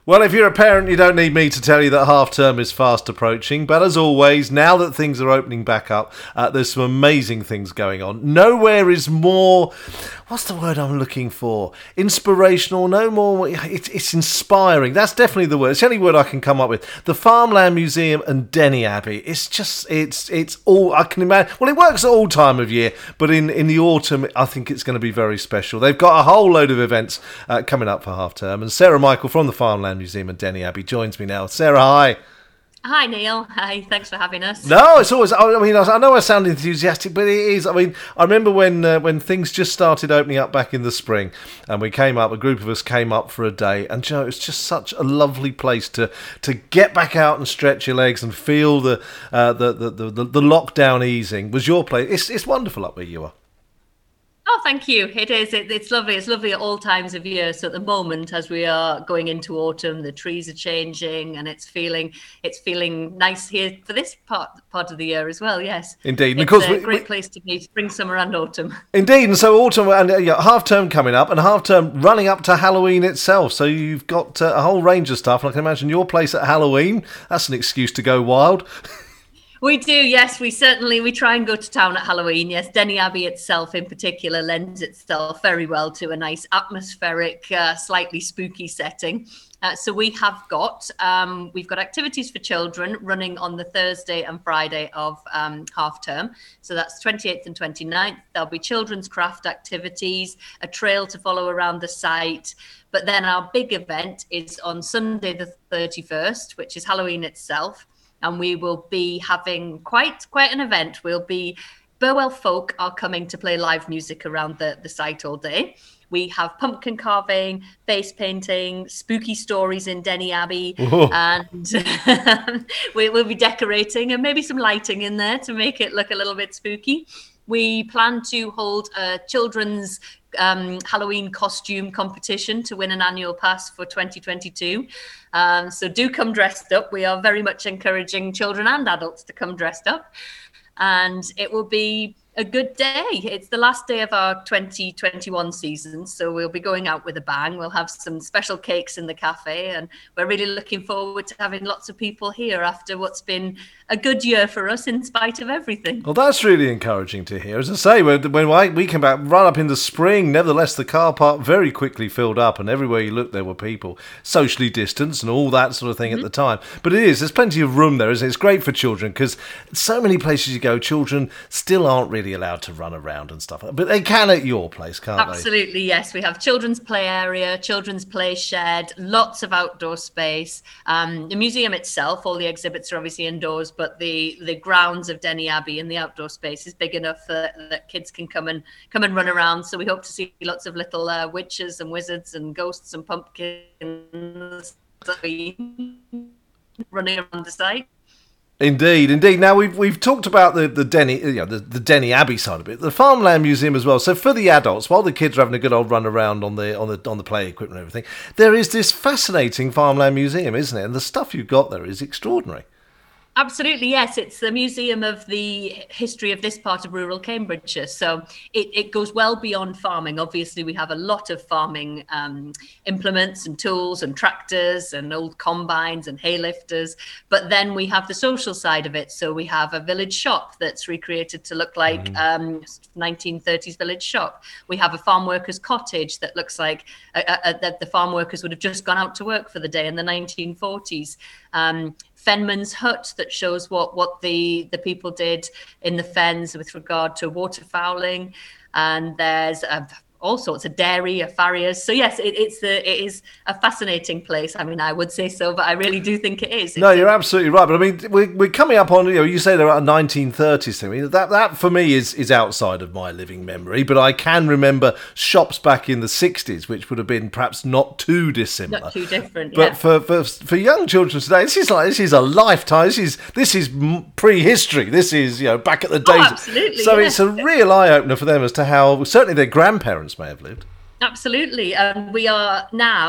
Well, if you're a parent, you don't need me to tell you that half term is fast approaching. But as always, now that things are opening back up, there's some amazing things going on. Nowhere is more, what's the word I'm looking for? Inspirational, no more, it's inspiring. That's definitely the word. It's the only word I can come up with. The Farmland Museum and Denny Abbey. It's just, it's all, I can imagine. Well, it works at all time of year, but in the autumn, I think it's going to be very special. They've got a whole load of events coming up for half term. And Sarah Michael from the Farmland Museum and Denny Abbey joins me now. Sarah, hi. Hi Neil. Hi. Thanks for having us. No, it's always. I mean, I know I sound enthusiastic, but it is. I mean, I remember when things just started opening up back in the spring, and we came up. A group of us came up for a day, and you know, it's just such a lovely place to get back out and stretch your legs and feel the lockdown easing. Was your place? It's wonderful up where you are. Oh, thank you. It is. It's lovely. It's lovely at all times of year. So at the moment, as we are going into autumn, the trees are changing, and it's feeling nice here for this part of the year as well. Yes, indeed. It's because a great place to be, spring, summer, and autumn. Indeed, and so autumn and half term coming up, and half term running up to Halloween itself. So you've got a whole range of stuff, and I can imagine your place at Halloween. That's an excuse to go wild. We do, yes. We try and go to town at Halloween. Yes, Denny Abbey itself in particular lends itself very well to a nice atmospheric, slightly spooky setting. So we've got activities for children running on the Thursday and Friday of half term. So that's 28th and 29th. There'll be children's craft activities, a trail to follow around the site. But then our big event is on Sunday the 31st, which is Halloween itself. And we will be having quite an event. Burwell Folk are coming to play live music around the site all day. We have pumpkin carving, face painting, spooky stories in Denny Abbey, Whoa. and we'll be decorating and maybe some lighting in there to make it look a little bit spooky. We plan to hold a children's Halloween costume competition to win an annual pass for 2022. So do come dressed up. We are very much encouraging children and adults to come dressed up. And it will be a good day. It's the last day of our 2021 season, so we'll be going out with a bang. We'll have some special cakes in the cafe, and we're really looking forward to having lots of people here after what's been a good year for us in spite of everything. Well, that's really encouraging to hear. As I say, when we came back right up in the spring, nevertheless, the car park very quickly filled up, and everywhere you looked, there were people socially distanced and all that sort of thing at the time. But there's plenty of room there, isn't it? It's great for children because so many places you go, children still aren't really allowed to run around and stuff. But they can at your place, can't they? Absolutely, yes. We have children's play area, children's play shed, lots of outdoor space. The museum itself, all the exhibits are obviously indoors, but the grounds of Denny Abbey and the outdoor space is big enough that kids can come and run around. So we hope to see lots of little witches and wizards and ghosts and pumpkins running around the site. Indeed. Now we've talked about the Denny, the Denny Abbey side of it, the Farmland Museum as well. So for the adults, while the kids are having a good old run around on the play equipment and everything, there is this fascinating Farmland Museum, isn't it? And the stuff you've got there is extraordinary. Absolutely, yes. It's the museum of the history of this part of rural Cambridgeshire. So it goes well beyond farming. Obviously, we have a lot of farming implements and tools and tractors and old combines and hay lifters. But then we have the social side of it. So we have a village shop that's recreated to look like 1930s village shop. We have a farm workers' cottage that looks like that the farm workers would have just gone out to work for the day in the 1940s. Fenman's hut that shows what the people did in the fens with regard to waterfowling, and there's all sorts of dairy, a farrier's. So yes, it is a fascinating place. I mean, I would say so, but I really do think it is. No, you're absolutely right. But I mean, we're coming up on, you say they're a 1930s thing. I mean, that for me is outside of my living memory. But I can remember shops back in the 60s, which would have been perhaps not too dissimilar. Not too different, but yeah. for young children today, this is a lifetime. This is prehistory. This is back at the days. Oh, absolutely. So yeah. it's a real eye opener for them as to how certainly their grandparents may have lived. Absolutely. We are now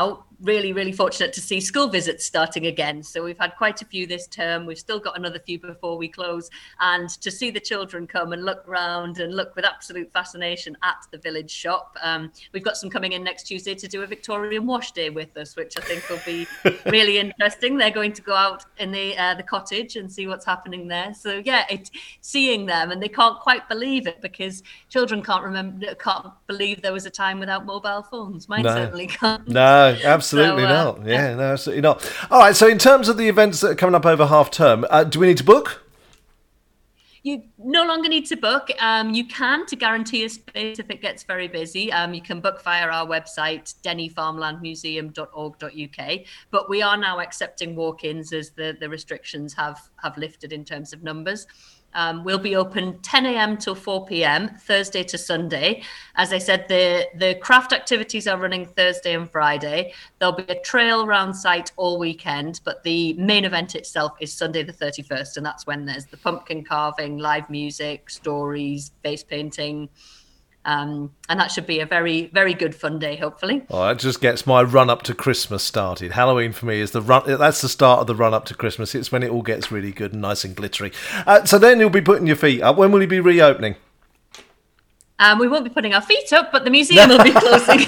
really, really fortunate to see school visits starting again. So we've had quite a few this term. We've still got another few before we close. And to see the children come and look around and look with absolute fascination at the village shop. We've got some coming in next Tuesday to do a Victorian wash day with us, which I think will be really interesting. They're going to go out in the cottage and see what's happening there. So yeah, seeing them, and they can't quite believe it because children can't believe there was a time without mobile phones. Mine certainly can't. No, absolutely not. Yeah, no, absolutely not. All right, so in terms of the events that are coming up over half term, do we need to book? You no longer need to book. You can, to guarantee a space if it gets very busy. You can book via our website, dennyfarmlandmuseum.org.uk. But we are now accepting walk-ins as the restrictions have lifted in terms of numbers. We'll be open 10 a.m. till 4 p.m, Thursday to Sunday. As I said, the craft activities are running Thursday and Friday. There'll be a trail around site all weekend, but the main event itself is Sunday the 31st, and that's when there's the pumpkin carving, live music, stories, face painting. And that should be a very, very good fun day, hopefully. Oh, that just gets my run up to Christmas started. Halloween for me is that's the start of the run up to Christmas. It's when it all gets really good and nice and glittery. So then you'll be putting your feet up. When will you be reopening? We won't be putting our feet up, but the museum will be closing.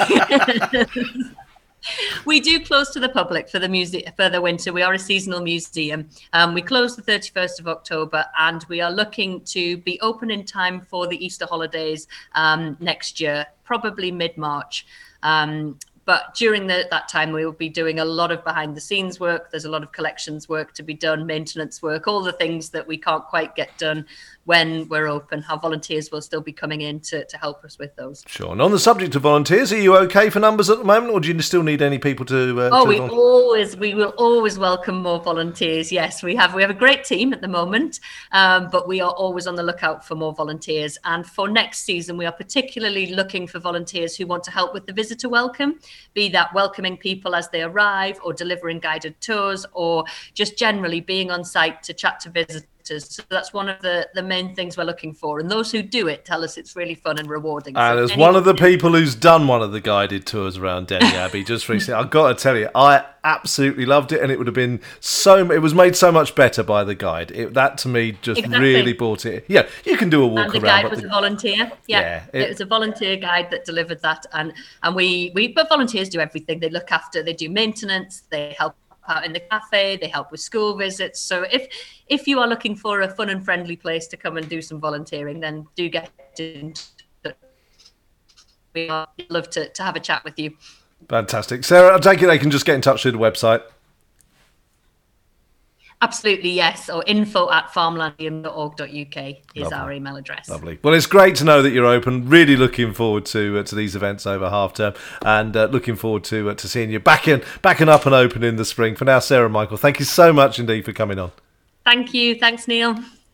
We do close to the public for the winter. We are a seasonal museum. We close the 31st of October, and we are looking to be open in time for the Easter holidays next year, probably mid-March. But during that time, we will be doing a lot of behind-the-scenes work. There's a lot of collections work to be done, maintenance work, all the things that we can't quite get done when we're open. Our volunteers will still be coming in to help us with those. Sure. And on the subject of volunteers, are you okay for numbers at the moment, or do you still need any people to? We will always welcome more volunteers. Yes, we have a great team at the moment, but we are always on the lookout for more volunteers. And for next season, we are particularly looking for volunteers who want to help with the visitor welcome, be that welcoming people as they arrive, or delivering guided tours, or just generally being on site to chat to visitors. So that's one of the main things we're looking for. And those who do it tell us it's really fun and rewarding. And as one of the people who's done one of the guided tours around Denny Abbey just recently, I've got to tell you, I absolutely loved it. And it would have been it was made so much better by the guide. That to me just really brought it. Yeah, you can do a walk around. And the guide was a volunteer. Yeah, it was a volunteer guide that delivered that. And but volunteers do everything. They look after, they do maintenance, they help out in the cafe, they help with school visits. So if you are looking for a fun and friendly place to come and do some volunteering, then do get in touch. We'd love to have a chat with you. Fantastic. Sarah, I take it they can just get in touch through the website. Absolutely, yes. Or info@farmlandmuseum.org.uk is our email address. Lovely. Well, it's great to know that you're open. Really looking forward to these events over half term, and looking forward to seeing you back and up and open in the spring. For now, Sarah and Michael, thank you so much indeed for coming on. Thank you. Thanks, Neil.